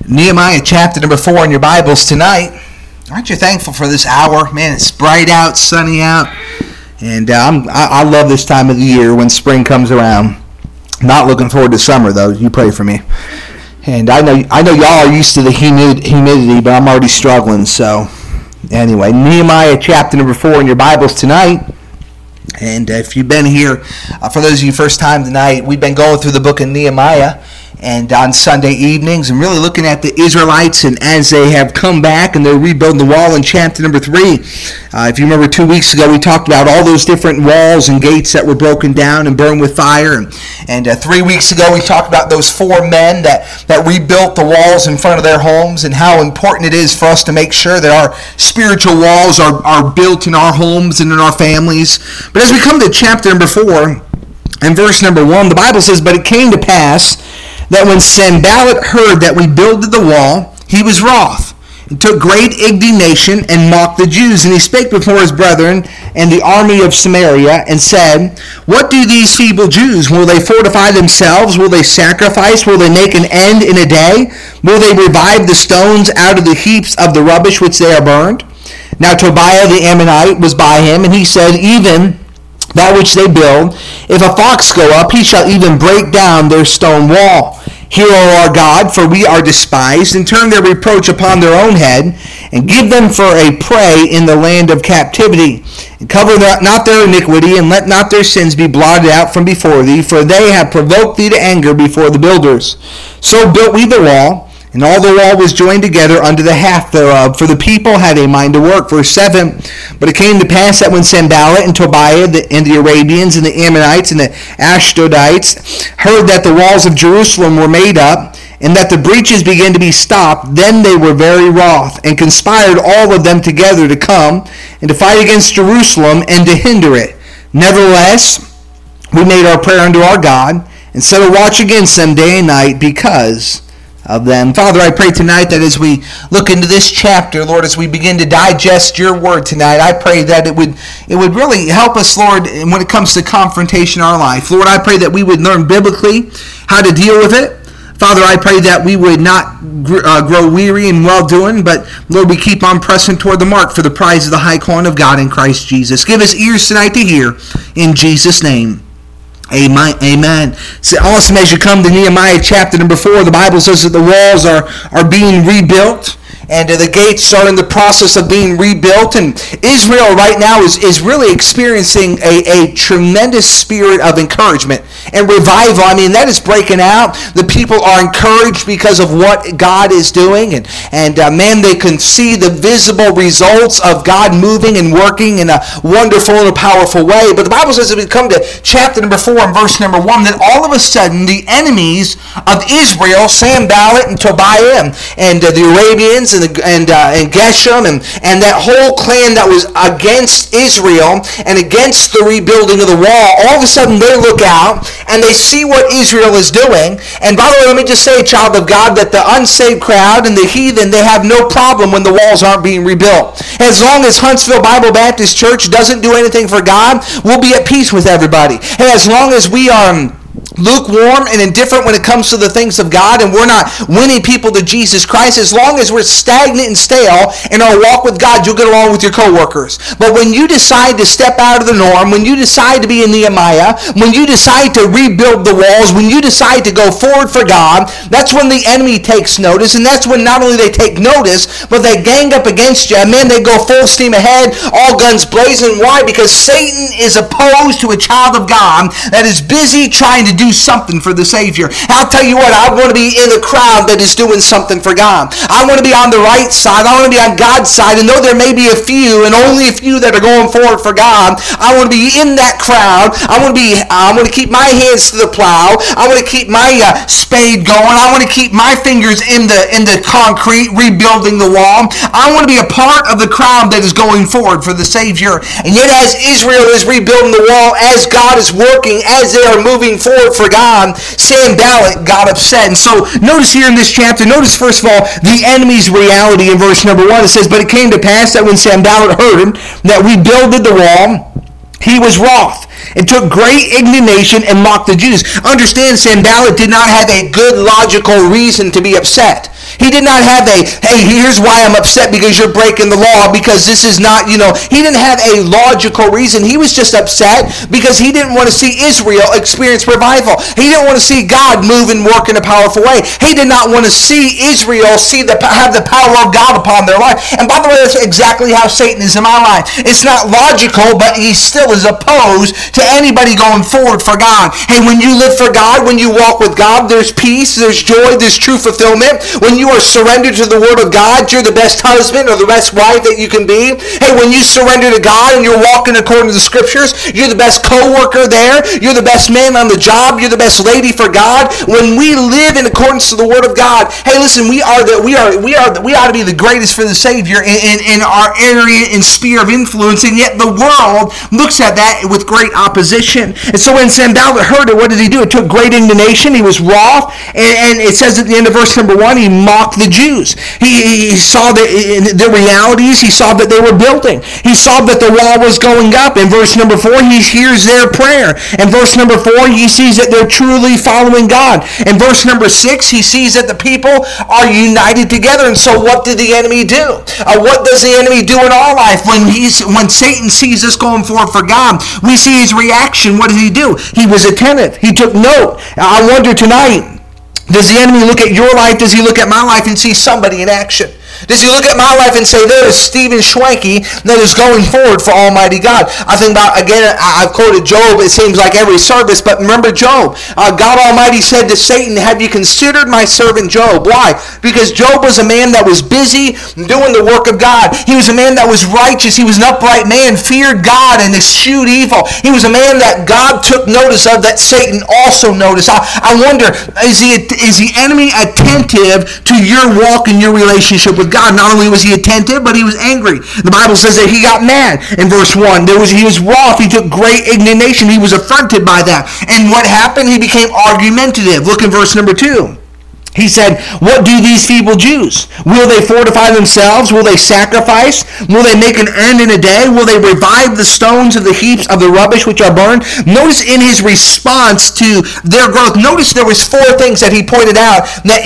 Nehemiah chapter number 4 in your Bibles tonight. Aren't you thankful for this hour? Man, it's bright out, sunny out, and I love this time of the year when spring comes around. Not looking forward to summer though. You pray for me. And I know y'all are used to the humidity, but I'm already struggling. So anyway, Nehemiah chapter number 4 in your Bibles tonight. And if you've been here, for those of you first time tonight, we've been going through the book of Nehemiah. And on Sunday evenings, and really looking at the Israelites and as they have come back and they're rebuilding the wall in chapter number 3. If you remember 2 weeks ago, we talked about all those different walls and gates that were broken down and burned with fire. And 3 weeks ago, we talked about those 4 men that rebuilt the walls in front of their homes and how important it is for us to make sure that our spiritual walls are built in our homes and in our families. But as we come to chapter number 4 and verse number 1, the Bible says, "But it came to pass that when Sanballat heard that we builded the wall, he was wroth, and took great indignation, and mocked the Jews. And he spake before his brethren and the army of Samaria, and said, What do these feeble Jews? Will they fortify themselves? Will they sacrifice? Will they make an end in a day? Will they revive the stones out of the heaps of the rubbish which they are burned? Now Tobiah the Ammonite was by him, and he said, Even that which they build, if a fox go up, he shall even break down their stone wall. Hear, O our God, for we are despised, and turn their reproach upon their own head, and give them for a prey in the land of captivity. And cover not their iniquity, and let not their sins be blotted out from before thee, for they have provoked thee to anger before the builders. So built we the wall, and all the wall was joined together unto the half thereof, for the people had a mind to work." Verse 7, "But it came to pass that when Sanballat and Tobiah and the Arabians and the Ammonites and the Ashdodites heard that the walls of Jerusalem were made up, and that the breaches began to be stopped, then they were very wroth, and conspired all of them together to come and to fight against Jerusalem and to hinder it. Nevertheless, we made our prayer unto our God, and set a watch against them day and night because of them." Father, I pray tonight that as we look into this chapter, Lord, as we begin to digest your word tonight, I pray that it would really help us, Lord, when it comes to confrontation in our life. Lord, I pray that we would learn biblically how to deal with it. Father, I pray that we would not grow weary in well-doing, but, Lord, we keep on pressing toward the mark for the prize of the high calling of God in Christ Jesus. Give us ears tonight to hear, in Jesus' name. Amen. It's awesome as you come to Nehemiah chapter number 4. The Bible says that the walls are being rebuilt, and the gates are in the process of being rebuilt. And Israel right now is really experiencing a tremendous spirit of encouragement and revival. I mean, that is breaking out. The people are encouraged because of what God is doing. And man, they can see the visible results of God moving and working in a wonderful and a powerful way. But the Bible says that we come to chapter number 4 and verse number 1, that all of a sudden the enemies of Israel, Sanballat and Tobiah and the Arabians and Geshem and that whole clan that was against Israel and against the rebuilding of the wall, all of a sudden they look out and they see what Israel is doing. And by the way, let me just say, child of God, that the unsaved crowd and the heathen, they have no problem when the walls aren't being rebuilt. As long as Huntsville Bible Baptist Church doesn't do anything for God, we'll be at peace with everybody. And as long as we are lukewarm and indifferent when it comes to the things of God, and we're not winning people to Jesus Christ, as long as we're stagnant and stale in our walk with God, you'll get along with your coworkers. But when you decide to step out of the norm, when you decide to be in Nehemiah, when you decide to rebuild the walls, when you decide to go forward for God, that's when the enemy takes notice, and that's when not only they take notice, but they gang up against you, and man, they go full steam ahead, all guns blazing. Why? Because Satan is opposed to a child of God that is busy trying to do something for the Savior. I'll tell you what, I want to be in the crowd that is doing something for God. I want to be on the right side. I want to be on God's side. And though there may be a few, and only a few that are going forward for God, I want to be in that crowd. I want to keep my hands to the plow. I want to keep my spade going. I want to keep my fingers in the concrete, rebuilding the wall. I want to be a part of the crowd that is going forward for the Savior. And yet as Israel is rebuilding the wall, as God is working, as they are moving forward for God, Sanballat got upset. And so notice here in this chapter, notice first of all the enemy's reality in verse number 1. It says, "But it came to pass that when Sanballat heard that we builded the wall, he was wroth, and took great indignation and mocked the Jews." Understand, Sanballat did not have a good logical reason to be upset. He did not have hey, here's why I'm upset because you're breaking the law, because this is not, he didn't have a logical reason. He was just upset because he didn't want to see Israel experience revival. He didn't want to see God move and work in a powerful way. He did not want to see Israel have the power of God upon their life. And by the way, that's exactly how Satan is in my life. It's not logical, but he still is opposed to anybody going forward for God. Hey, when you live for God, when you walk with God, there's peace, there's joy, there's true fulfillment. When you are surrendered to the Word of God, you're the best husband or the best wife that you can be. Hey, when you surrender to God and you're walking according to the Scriptures, you're the best co-worker there. You're the best man on the job. You're the best lady for God. When we live in accordance to the Word of God, hey, listen, we ought to be the greatest for the Savior in our area and sphere of influence, and yet the world looks at that with great opposition. And so when Sanballat heard it, what did he do? It took great indignation. He was wroth, and it says at the end of verse number 1, he mocked the Jews. He saw the realities. He saw that they were building. He saw that the wall was going up. In verse number 4, he hears their prayer. In verse number 4, he sees that they're truly following God. In verse number 6, he sees that the people are united together. And so what did the enemy do? What does the enemy do in our life when Satan sees us going forward for God? We see his reaction. What did he do? He was attentive. He took note. I wonder tonight, does the enemy look at your life? Does he look at my life and see somebody in action? Does he look at my life and say, there is Stephen Schwanke that is going forward for Almighty God? I think about, again, I've quoted Job, it seems like every service, but remember Job. God Almighty said to Satan, have you considered my servant Job? Why? Because Job was a man that was busy doing the work of God. He was a man that was righteous. He was an upright man, feared God, and eschewed evil. He was a man that God took notice of, that Satan also noticed. I wonder, is the enemy attentive to your walk and your relationship with God? Not only was he attentive, but he was angry. The Bible says that he got mad. In verse 1, he was wroth. He took great indignation. He was affronted by that. And what happened? He became argumentative. Look in verse number 2. He said, what do these feeble Jews? Will they fortify themselves? Will they sacrifice? Will they make an end in a day? Will they revive the stones of the heaps of the rubbish which are burned? Notice in his response to their growth, notice there was 4 things that he pointed out that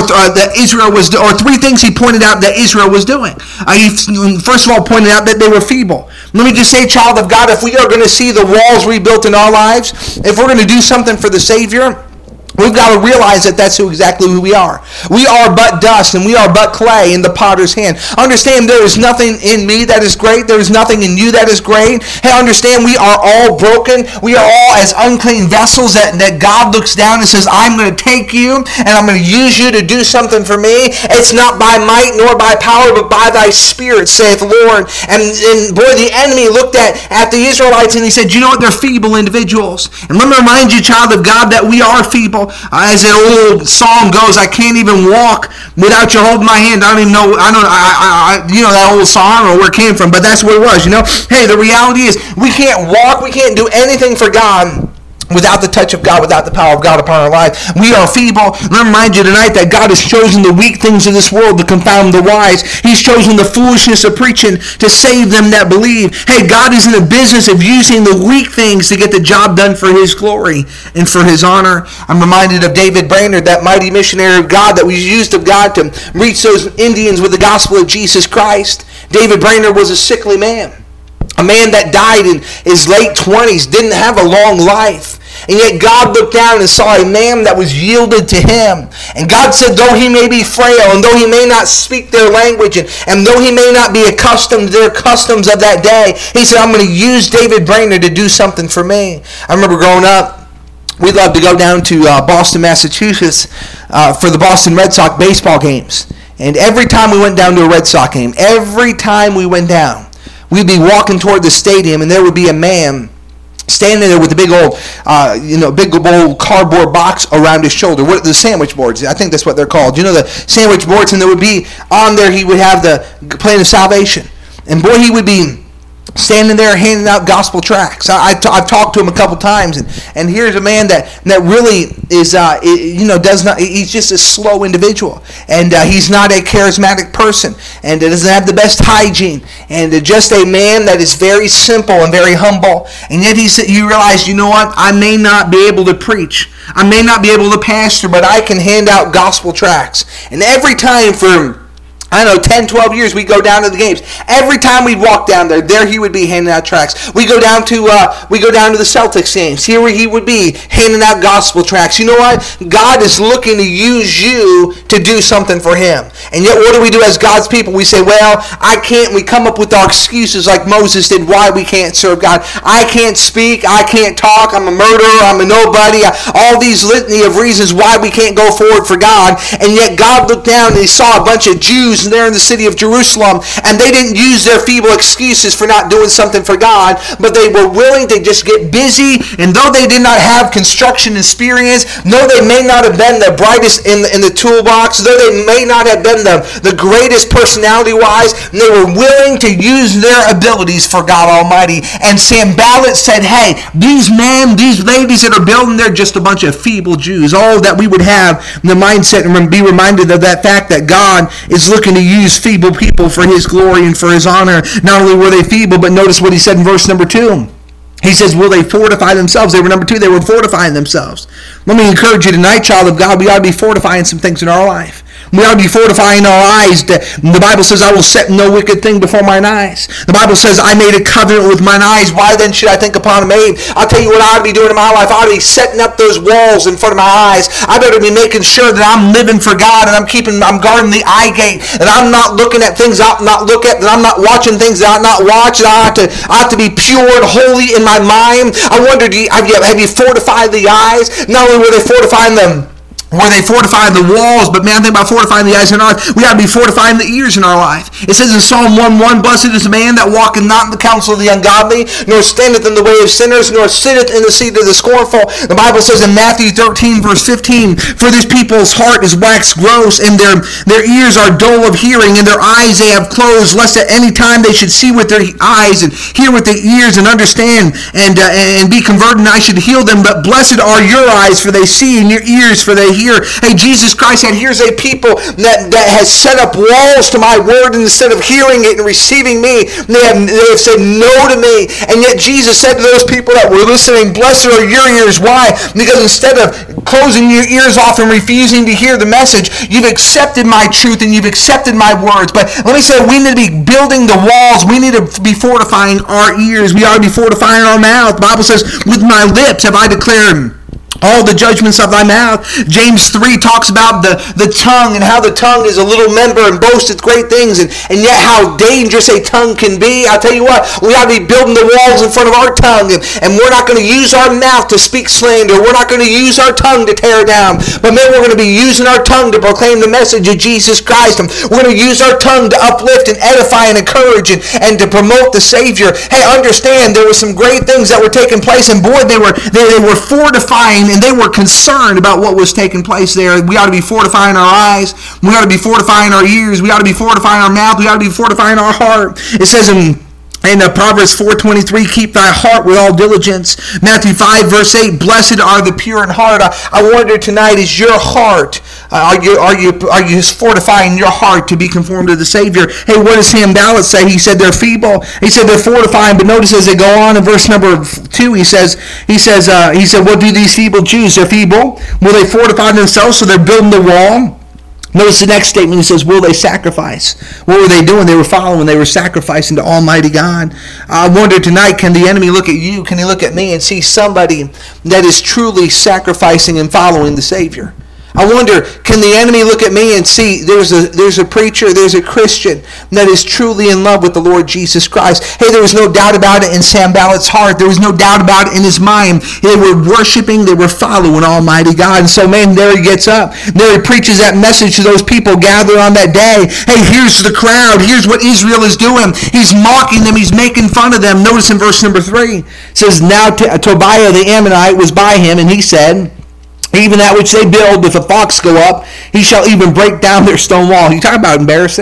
Israel was, or 3 things he pointed out that Israel was doing. He first of all pointed out that they were feeble. Let me just say, child of God, if we are going to see the walls rebuilt in our lives, if we're going to do something for the Savior, we've got to realize that that's exactly who we are. We are but dust, and we are but clay in the potter's hand. Understand there is nothing in me that is great. There is nothing in you that is great. Hey, understand we are all broken. We are all as unclean vessels that God looks down and says, I'm going to take you, and I'm going to use you to do something for me. It's not by might nor by power, but by thy Spirit, saith the Lord. And boy, the enemy looked at the Israelites, and he said, you know what? They're feeble individuals. And let me remind you, child of God, that we are feeble. As an old song goes, I can't even walk without you holding my hand. I don't even know, you know that old song or where it came from, but that's what it was, Hey, the reality is we can't walk, we can't do anything for God without the touch of God, without the power of God upon our life. We are feeble. Let me remind you tonight that God has chosen the weak things of this world to confound the wise. He's chosen the foolishness of preaching to save them that believe. Hey, God is in the business of using the weak things to get the job done for his glory and for his honor. I'm reminded of David Brainerd, that mighty missionary of God that was used of God to reach those Indians with the gospel of Jesus Christ. David Brainerd was a sickly man. A man that died in his late 20s, didn't have a long life. And yet God looked down and saw a man that was yielded to him. And God said, though he may be frail, and though he may not speak their language, and though he may not be accustomed to their customs of that day, he said, I'm going to use David Brainerd to do something for me. I remember growing up, we loved to go down to Boston, Massachusetts for the Boston Red Sox baseball games. And every time we went down to a Red Sox game, we'd be walking toward the stadium, and there would be a man standing there with a big old cardboard box around his shoulder. The sandwich boards, I think that's what they're called. The sandwich boards, and there would be on there, he would have the plan of salvation. And boy, he would be standing there handing out gospel tracts. I've talked to him a couple times, and here's a man that really is, does not. He's just a slow individual, and he's not a charismatic person, and doesn't have the best hygiene, and just a man that is very simple and very humble. And yet you realize, you know what? I may not be able to preach, I may not be able to pastor, but I can hand out gospel tracts. And every time for 10, 12 years, we go down to the games. Every time we'd walk down there he would be handing out tracts. We go down to the Celtics games. Here he would be handing out gospel tracts. You know what? God is looking to use you to do something for him. And yet, what do we do as God's people? We say, well, I can't. We come up with our excuses like Moses did why we can't serve God. I can't speak. I can't talk. I'm a murderer. I'm a nobody. All these litany of reasons why we can't go forward for God. And yet, God looked down and he saw a bunch of Jews there in the city of Jerusalem, and they didn't use their feeble excuses for not doing something for God, but they were willing to just get busy. And though they did not have construction experience, though they may not have been the brightest in the toolbox, though they may not have been the greatest personality-wise, they were willing to use their abilities for God Almighty. And Sanballat said, hey, these ladies that are building, they're just a bunch of feeble Jews. Oh, that we would have the mindset and be reminded of that fact that God is looking to use feeble people for his glory and for his honor. Not only were they feeble, but notice what he said in verse number 2. He says, will they fortify themselves? They were number 2. They were fortifying themselves. Let me encourage you tonight, child of God, we ought to be fortifying some things in our life. We ought to be fortifying our eyes. The Bible says, I will set no wicked thing before mine eyes. The Bible says, I made a covenant with mine eyes. Why then should I think upon a maid? I'll tell you what I ought to be doing in my life. I ought to be setting up those walls in front of my eyes. I better be making sure that I'm living for God and I'm guarding the eye gate. That I'm not looking at things I ought not look at. That I'm not watching things that I ought not watch. That I ought to be pure and holy in my mind. I wonder, have you fortified the eyes? Not only were they fortifying them, where they fortify the walls, but man, think about fortifying the eyes in our life. We ought to be fortifying the ears in our life. It says in Psalm 1:1, blessed is the man that walketh not in the counsel of the ungodly, nor standeth in the way of sinners, nor sitteth in the seat of the scornful. The Bible says in Matthew 13, verse 15, for this people's heart is waxed gross, and their ears are dull of hearing, and their eyes they have closed, lest at any time they should see with their eyes, and hear with their ears, and understand, and be converted, and I should heal them. But blessed are your eyes, for they see, and your ears, for they hear. Hey, Jesus Christ said, here's a people that has set up walls to my word, and instead of hearing it and receiving me, they have said no to me. And yet Jesus said to those people that were listening, blessed are your ears. Why? Because instead of closing your ears off and refusing to hear the message, you've accepted my truth and you've accepted my words. But let me say, we need to be building the walls. We need to be fortifying our ears. We ought to be fortifying our mouth. The Bible says, with my lips have I declared all the judgments of thy mouth. James 3 talks about the tongue and how the tongue is a little member and boasteth great things, and yet how dangerous a tongue can be. I'll tell you what, we ought to be building the walls in front of our tongue, and we're not going to use our mouth to speak slander. We're not going to use our tongue to tear down, but man, we're going to be using our tongue to proclaim the message of Jesus Christ. And we're going to use our tongue to uplift and edify and encourage and to promote the Savior. Hey, understand, there were some great things that were taking place, and boy, they were fortifying, and they were concerned about what was taking place there. We ought to be fortifying our eyes. We ought to be fortifying our ears. We ought to be fortifying our mouth. We ought to be fortifying our heart. It says in Proverbs 4:23, keep thy heart with all diligence. Matthew 5, verse 8, blessed are the pure in heart. I wonder tonight, is your heart, are you fortifying your heart to be conformed to the Savior? Hey, what does Sanballat say? He said they're feeble. He said they're fortifying, but notice as they go on in verse number 2, he said, what do these feeble Jews? They're feeble. Will they fortify themselves so they're building the wall? Notice the next statement. He says, will they sacrifice? What were they doing? They were following. They were sacrificing to Almighty God. I wonder tonight, can the enemy look at you? Can he look at me and see somebody that is truly sacrificing and following the Savior? I wonder, can the enemy look at me and see there's a preacher, there's a Christian that is truly in love with the Lord Jesus Christ? Hey, there was no doubt about it in Sanballat's heart. There was no doubt about it in his mind. They were worshiping, they were following Almighty God. And so, man, there he gets up. There he preaches that message to those people gathered on that day. Hey, here's the crowd. Here's what Israel is doing. He's mocking them. He's making fun of them. Notice in verse number 3, it says, now Tobiah the Ammonite was by him, and he said, even that which they build, if a fox go up, he shall even break down their stone wall. You talk about embarrassing.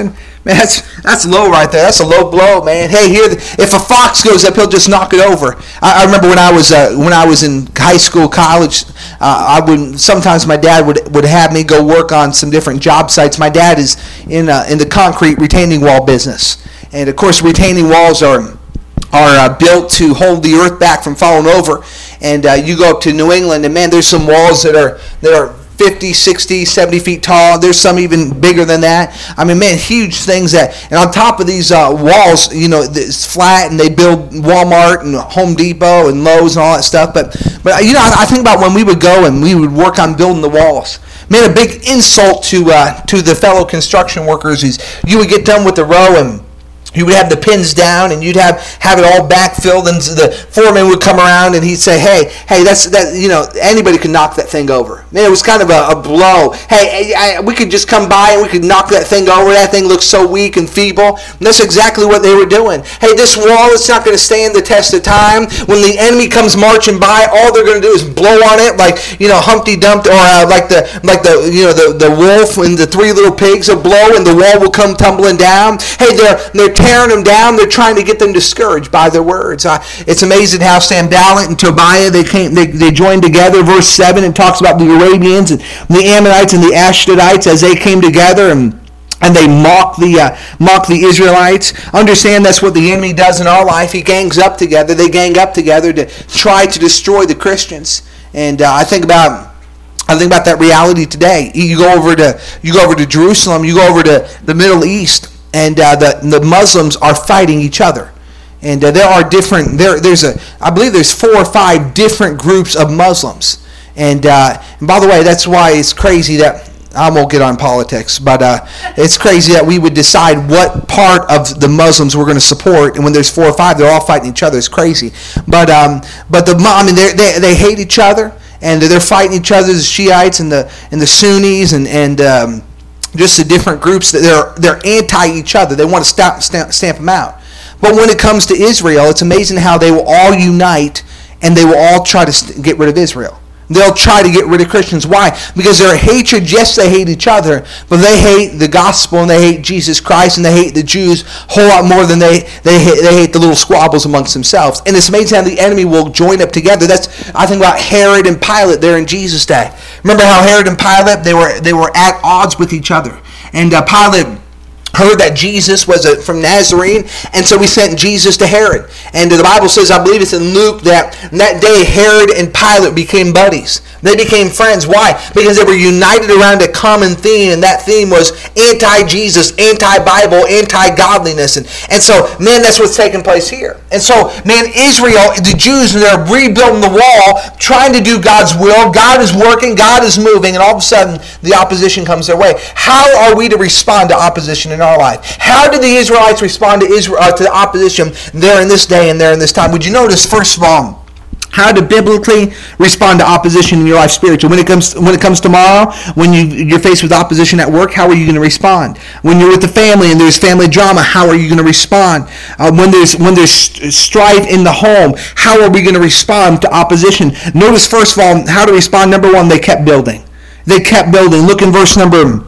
Man, that's low right there. That's a low blow, man. Hey, here, if a fox goes up, he'll just knock it over. I remember when I was in high school, college, sometimes my dad would have me go work on some different job sites. My dad is in the concrete retaining wall business, and of course, retaining walls are built to hold the earth back from falling over. And you go up to New England, and man, there's some walls that are 50, 60, 70 feet tall. There's some even bigger than that. I mean, man, huge things and on top of these walls, it's flat, and they build Walmart and Home Depot and Lowe's and all that stuff. But I think about when we would go and we would work on building the walls. Man, a big insult to the fellow construction workers is you would get done with the row, and you would have the pins down, and you'd have it all backfilled, and the foreman would come around, and he'd say, hey, anybody could knock that thing over. Man, it was kind of a blow. Hey, we could just come by, and we could knock that thing over. That thing looks so weak and feeble. And that's exactly what they were doing. Hey, this wall is not going to stand the test of time. When the enemy comes marching by, all they're going to do is blow on it, like Humpty Dumpty, or like the wolf and the three little pigs will blow, and the wall will come tumbling down. Hey, they're tearing them down. They're trying to get them discouraged by their words. It's amazing how Sanballat and Tobiah, they joined together. Verse 7, it talks about the Arabians and the Ammonites and the Ashdodites as they came together and they mock the Israelites. Understand that's what the enemy does in our life. He gangs up together. They gang up together to try to destroy the Christians. And I think about that reality today. You go over to Jerusalem. You go over to the Middle East. And the Muslims are fighting each other, and there are different. I believe there's 4 or 5 different groups of Muslims, and by the way, that's why it's crazy that I won't get on politics, but it's crazy that we would decide what part of the Muslims we're going to support, and when there's 4 or 5, they're all fighting each other. It's crazy, but they hate each other, and they're fighting each other. The Shiites and the Sunnis and just the different groups that they're anti each other. They want to stamp them out. But when it comes to Israel, it's amazing how they will all unite, and they will all try to get rid of Israel. They'll try to get rid of Christians. Why? Because their hatred, yes, they hate each other, but they hate the gospel, and they hate Jesus Christ, and they hate the Jews a whole lot more than they hate the little squabbles amongst themselves. And it's amazing how the enemy will join up together. I think about Herod and Pilate there in Jesus' day. Remember how Herod and Pilate, they were at odds with each other. And Pilate heard that Jesus was from Nazarene, and so he sent Jesus to Herod. And the Bible says, I believe it's in Luke, that day Herod and Pilate became buddies. They became friends. Why? Because they were united around a common theme, and that theme was anti-Jesus, anti-Bible, anti-godliness. And so, man, that's what's taking place here. And so, man, Israel, the Jews, they're rebuilding the wall, trying to do God's will. God is working, God is moving, and all of a sudden, the opposition comes their way. How are we to respond to opposition in our life? How did the Israelites respond to the opposition there in this day and there in this time? Would you notice, first of all, how to biblically respond to opposition in your life spiritually? When it comes tomorrow, when you're faced with opposition at work, how are you going to respond? When you're with the family and there's family drama, how are you going to respond? When there's strife in the home, how are we going to respond to opposition? Notice, first of all, how to respond. Number 1, they kept building. They kept building. Look in verse number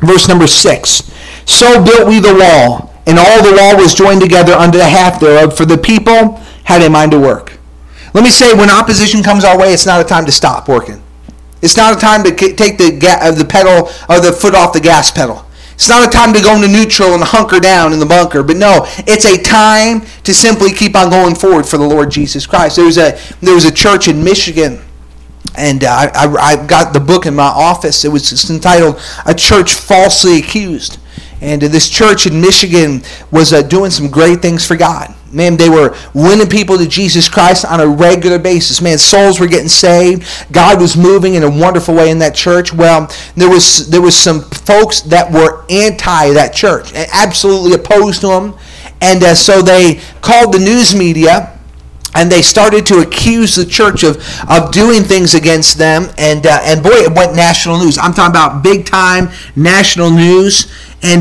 6. So built we the wall, and all the wall was joined together unto the half thereof, for the people had a mind to work. Let me say, when opposition comes our way, it's not a time to stop working. It's not a time to take the pedal or the foot off the gas pedal. It's not a time to go into neutral and hunker down in the bunker. But no, it's a time to simply keep on going forward for the Lord Jesus Christ. There was a church in Michigan, and I got the book in my office. It was just entitled "A Church Falsely Accused." And this church in Michigan was doing some great things for God. Man, they were winning people to Jesus Christ on a regular basis. Man, souls were getting saved. God was moving in a wonderful way in that church. Well, there was some folks that were anti that church, and absolutely opposed to them. And so they called the news media, and they started to accuse the church of doing things against them. And boy, it went national news. I'm talking about big time national news. and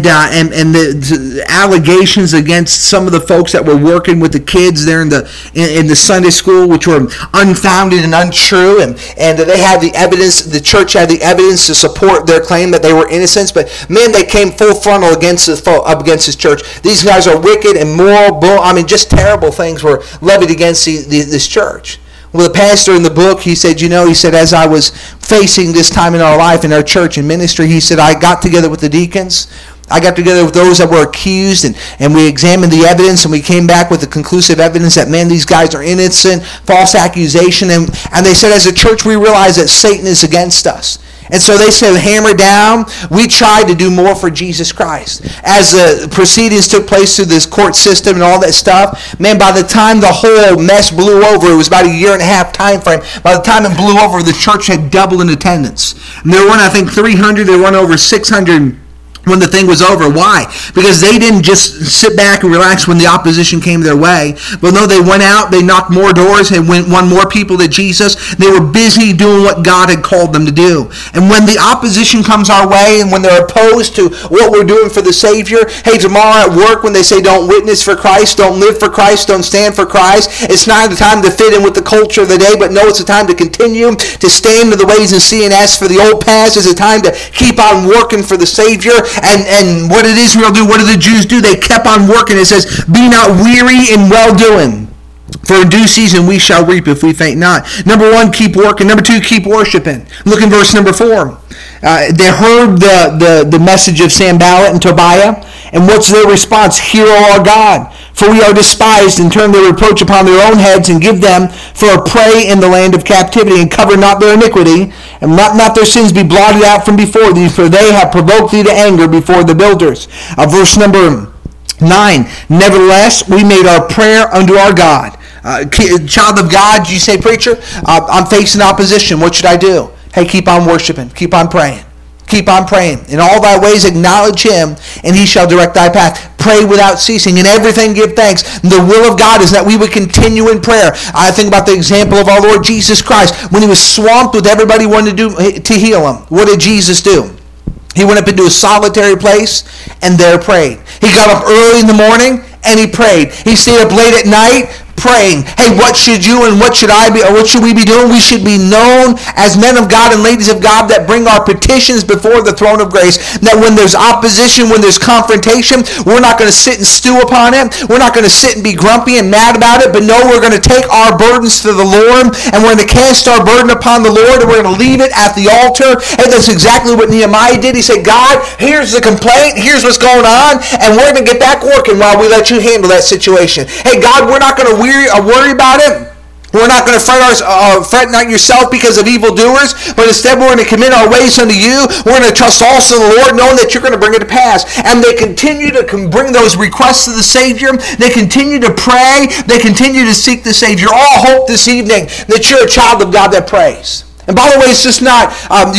the allegations against some of the folks that were working with the kids there in the Sunday school, which were unfounded and untrue, and they had the evidence. The church had the evidence to support their claim that they were innocents, but man, they came full frontal up against this church. These guys are wicked and moral. Just terrible things were levied against this church. Well, the pastor in the book, he said, as I was facing this time in our life, in our church and ministry, he said, I got together with the deacons. I got together with those that were accused, and we examined the evidence, and we came back with the conclusive evidence that, man, these guys are innocent, false accusation. And they said, as a church, we realize that Satan is against us. And so they said, hammer down. We tried to do more for Jesus Christ. As the proceedings took place through this court system and all that stuff, man, by the time the whole mess blew over, it was about a 1.5-year time frame. By the time it blew over, the church had doubled in attendance. And there weren't, I think, 300. There weren't over 600 when the thing was over. Why? Because they didn't just sit back and relax when the opposition came their way. But no, they went out, they knocked more doors, and won more people to Jesus. They were busy doing what God had called them to do. And when the opposition comes our way, and when they're opposed to what we're doing for the Savior, hey, tomorrow at work when they say don't witness for Christ, don't live for Christ, don't stand for Christ, it's not the time to fit in with the culture of the day, but no, it's a time to continue to stand in the ways and see and ask for the old past. It's a time to keep on working for the Savior. And what did Israel do? What did the Jews do? They kept on working. It says, be not weary in well-doing. For in due season we shall reap if we faint not. Number 1, keep working. Number 2, keep worshiping. Look in verse number 4. They heard the message of Sanballat and Tobiah. And what's their response? Hear, O our God, for we are despised, and turn their reproach upon their own heads, and give them for a prey in the land of captivity, and cover not their iniquity, and let not their sins be blotted out from before thee, for they have provoked thee to anger before the builders. Verse number 9, nevertheless, we made our prayer unto our God. Child of God, you say, preacher, I'm facing opposition. What should I do? Hey, keep on worshiping. Keep on praying. Keep on praying. In all thy ways acknowledge him, and he shall direct thy path. Pray without ceasing. In everything give thanks. The will of God is that we would continue in prayer. I think about the example of our Lord Jesus Christ. When he was swamped with everybody wanting to heal him, what did Jesus do? He went up into a solitary place and there prayed. He got up early in the morning and he prayed. He stayed up late at night praying. Hey, what should you and what should I be, or what should we be doing? We should be known as men of God and ladies of God that bring our petitions before the throne of grace. That when there's opposition, when there's confrontation, we're not going to sit and stew upon it. We're not going to sit and be grumpy and mad about it, but no, we're going to take our burdens to the Lord, and we're going to cast our burden upon the Lord, and we're going to leave it at the altar. And that's exactly what Nehemiah did. He said, God, here's the complaint, here's what's going on, and we're going to get back working while we let you handle that situation. Hey, God, we're not going to worry about it. We're not going to fret not yourself because of evildoers, but instead we're going to commit our ways unto you. We're going to trust also in the Lord, knowing that you're going to bring it to pass. And they continue to bring those requests to the Savior. They continue to pray. They continue to seek the Savior. All hope this evening that you're a child of God that prays. And by the way, it's just not,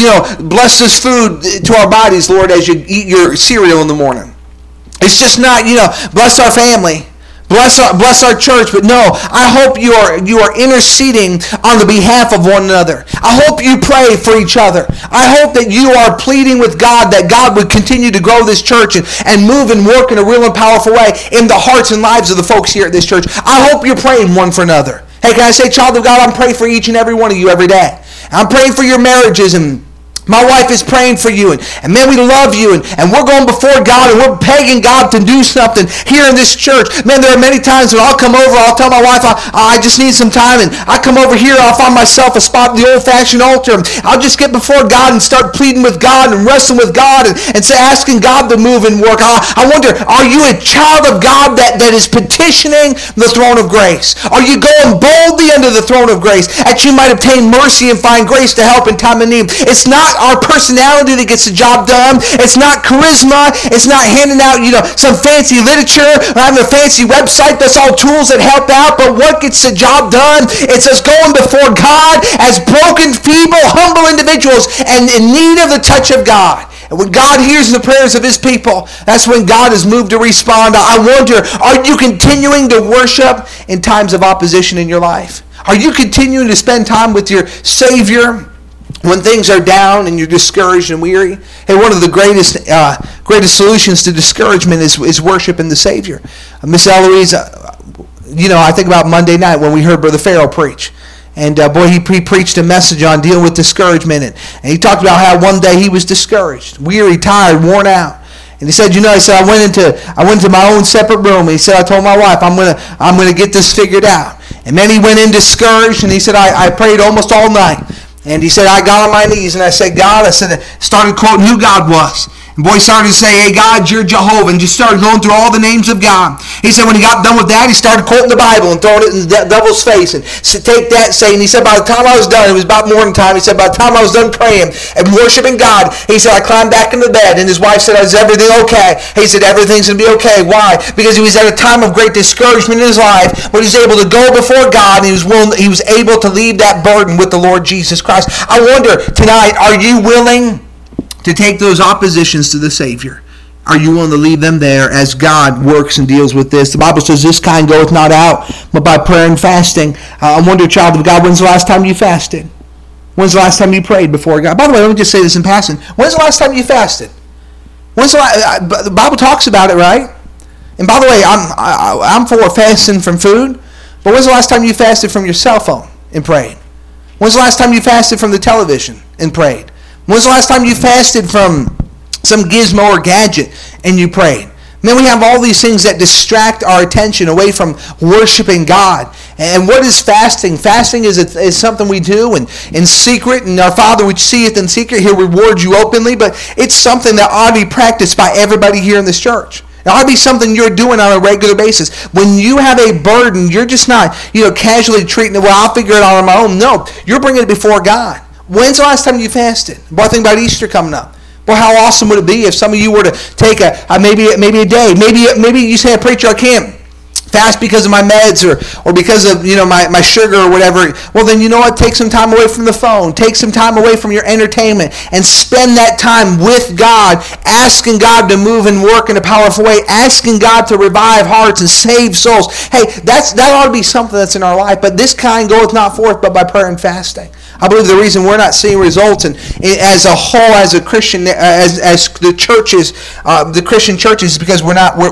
bless this food to our bodies, Lord, as you eat your cereal in the morning. It's just not, bless our family. Bless our church, but no, I hope you are interceding on the behalf of one another. I hope you pray for each other. I hope that you are pleading with God that God would continue to grow this church and move and work in a real and powerful way in the hearts and lives of the folks here at this church. I hope you're praying one for another. Hey, can I say, child of God, I'm praying for each and every one of you every day. I'm praying for your marriages, and my wife is praying for you, and man, we love you, and we're going before God, and we're begging God to do something here in this church. Man, there are many times when I'll come over, I'll tell my wife, I just need some time, and I come over here, I'll find myself a spot at the old-fashioned altar, and I'll just get before God and start pleading with God and wrestling with God and asking God to move and work. I wonder, are you a child of God that is petitioning the throne of grace? Are you going boldly under the throne of grace that you might obtain mercy and find grace to help in time of need? It's not our personality that gets the job done. It's not charisma. It's not handing out, some fancy literature or having a fancy website. That's all tools that help out. But what gets the job done? It's us going before God as broken, feeble, humble individuals and in need of the touch of God. And when God hears the prayers of his people, that's when God is moved to respond. I wonder, are you continuing to worship in times of opposition in your life? Are you continuing to spend time with your Savior? When things are down and you're discouraged and weary, hey, one of the greatest solutions to discouragement is worshiping the Savior. Miss Eloise, I think about Monday night when we heard Brother Farrell preach. And boy, he preached a message on dealing with discouragement. And he talked about how one day he was discouraged, weary, tired, worn out. And he said, I went into my own separate room. And he said, I told my wife, I'm gonna get this figured out. And then he went in discouraged, and he said, I prayed almost all night. And he said, I got on my knees, and I said, God, started quoting who God was. And boy, he started to say, hey, God, you're Jehovah, and just started going through all the names of God. He said when he got done with that, he started quoting the Bible and throwing it in the devil's face. And take that, saying, he said, by the time I was done, it was about morning time, he said, by the time I was done praying and worshiping God, he said, I climbed back into bed, and his wife said, is everything okay? He said, everything's going to be okay. Why? Because he was at a time of great discouragement in his life, but he was able to go before God, and he was able to leave that burden with the Lord Jesus Christ. I wonder tonight, are you willing to take those oppositions to the Savior? Are you willing to leave them there as God works and deals with this? The Bible says this kind goeth not out, but by prayer and fasting. I wonder, child of God, when's the last time you fasted? When's the last time you prayed before God? By the way, let me just say this in passing. When's the last time you fasted? The Bible talks about it, right? And by the way, I'm for fasting from food, but when's the last time you fasted from your cell phone and prayed? When's the last time you fasted from the television and prayed? When's the last time you fasted from some gizmo or gadget and you prayed? Then we have all these things that distract our attention away from worshiping God. And what is fasting? Fasting is something we do in secret, and our Father which seeth in secret, He'll reward you openly, but it's something that ought to be practiced by everybody here in this church. It ought to be something you're doing on a regular basis. When you have a burden, you're just not casually treating it, well, I'll figure it out on my own. No, you're bringing it before God. When's the last time you fasted? Boy, think about Easter coming up. Boy, how awesome would it be if some of you were to take maybe a day. Maybe you say, preacher, I can't fast because of my meds or because of my sugar or whatever. Well, then you know what? Take some time away from the phone. Take some time away from your entertainment and spend that time with God, asking God to move and work in a powerful way, asking God to revive hearts and save souls. Hey, that ought to be something that's in our life. But this kind goeth not forth but by prayer and fasting. I believe the reason we're not seeing results as a whole, as a Christian, as the churches, the Christian churches, is because we're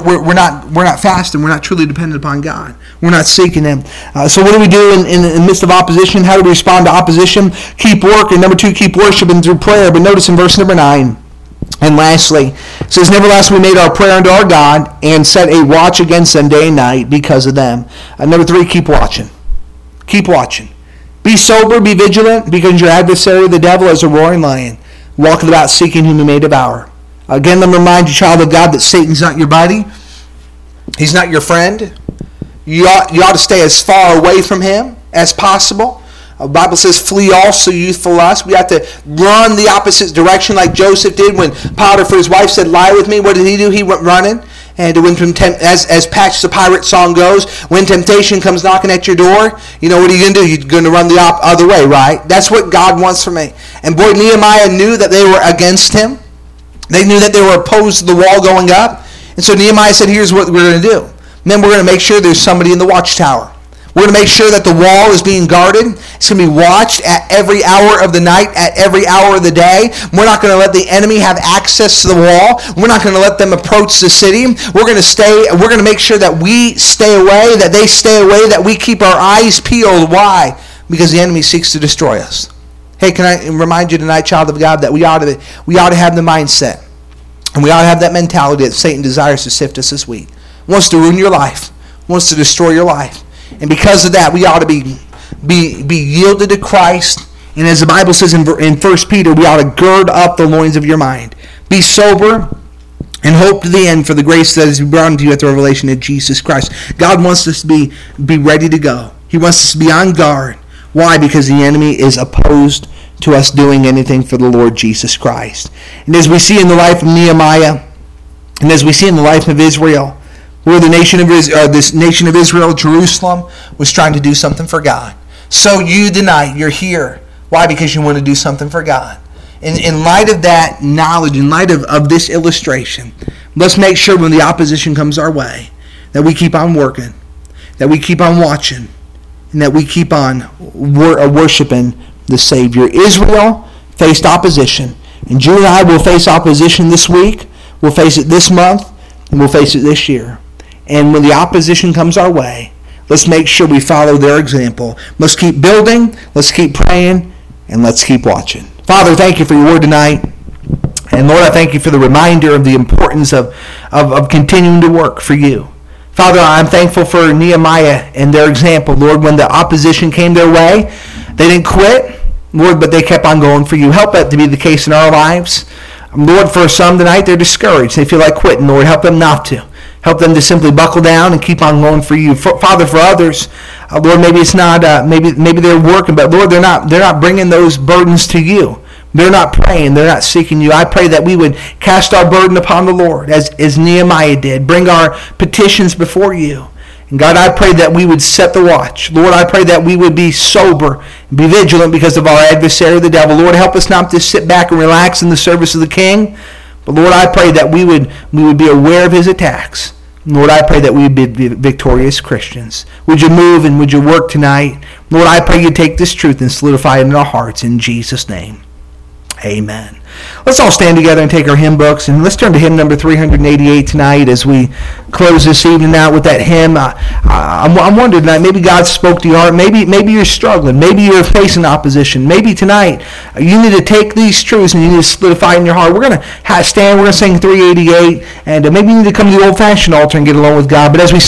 not fasting. We're not truly dependent upon God. We're not seeking Him. So what do we do in the midst of opposition? How do we respond to opposition? Keep working. Number 2, keep worshiping through prayer. But notice in verse number 9. And lastly, it says, nevertheless we made our prayer unto our God and set a watch against them day and night because of them. Number 3, keep watching. Keep watching. Be sober, be vigilant, because your adversary, the devil, is a roaring lion, walking about seeking whom he may devour. Again, let me remind you, child of God, that Satan's not your buddy. He's not your friend. You ought to stay as far away from him as possible. The Bible says, flee also youthful lust. We have to run the opposite direction like Joseph did when Potiphar, his wife, said, lie with me. What did he do? He went running. And when as Patch the Pirate song goes, when temptation comes knocking at your door, you know what are you going to do? You're going to run the other way, right? That's what God wants from me. And boy, Nehemiah knew that they were against him. They knew that they were opposed to the wall going up. And so Nehemiah said, here's what we're going to do. And then we're going to make sure there's somebody in the watchtower. We're going to make sure that the wall is being guarded. It's going to be watched at every hour of the night, at every hour of the day. We're not going to let the enemy have access to the wall. We're not going to let them approach the city. We're going to make sure that we stay away, that they stay away, that we keep our eyes peeled. Why? Because the enemy seeks to destroy us. Hey, can I remind you tonight, child of God, that we ought to have the mindset, and we ought to have that mentality that Satan desires to sift us this week. Wants to ruin your life. Wants to destroy your life. And because of that, we ought to be yielded to Christ. And as the Bible says in 1 Peter, we ought to gird up the loins of your mind. Be sober and hope to the end for the grace that is brought unto you at the revelation of Jesus Christ. God wants us to be ready to go. He wants us to be on guard. Why? Because the enemy is opposed to us doing anything for the Lord Jesus Christ. And as we see in the life of Nehemiah, and as we see in the life of Israel, where this nation of Israel, Jerusalem, was trying to do something for God. So you tonight, you're here. Why? Because you want to do something for God. In light of that knowledge, in light of this illustration, let's make sure when the opposition comes our way, that we keep on working, that we keep on watching, and that we keep on worshiping the Savior. Israel faced opposition. And you and I will face opposition this week. We'll face it this month. And we'll face it this year. And when the opposition comes our way, let's make sure we follow their example. Let's keep building. Let's keep praying. And let's keep watching. Father, thank you for your word tonight. And Lord, I thank you for the reminder of the importance of continuing to work for you. Father, I'm thankful for Nehemiah and their example. Lord, when the opposition came their way, they didn't quit, Lord, but they kept on going for you. Help that to be the case in our lives. Lord, for some tonight, they're discouraged. They feel like quitting. Lord, help them not to. Help them to simply buckle down and keep on going for you. Father, for others, Lord, maybe it's not, maybe they're working, but Lord, they're not bringing those burdens to you. They're not praying. They're not seeking you. I pray that we would cast our burden upon the Lord as Nehemiah did. Bring our petitions before you. And God, I pray that we would set the watch. Lord, I pray that we would be sober and be vigilant because of our adversary, the devil. Lord, help us not to sit back and relax in the service of the King. But Lord, I pray that we would be aware of his attacks. Lord, I pray that we would be victorious Christians. Would you move and would you work tonight? Lord, I pray you take this truth and solidify it in our hearts in Jesus' name. Amen. Let's all stand together and take our hymn books, and let's turn to hymn number 388 tonight as we close this evening out with that hymn. I'm wondering tonight, maybe God spoke to your heart. Maybe you're struggling. Maybe you're facing opposition. Maybe tonight you need to take these truths and you need to solidify in your heart. We're going to stand. We're going to sing 388, and maybe you need to come to the old-fashioned altar and get along with God. But as we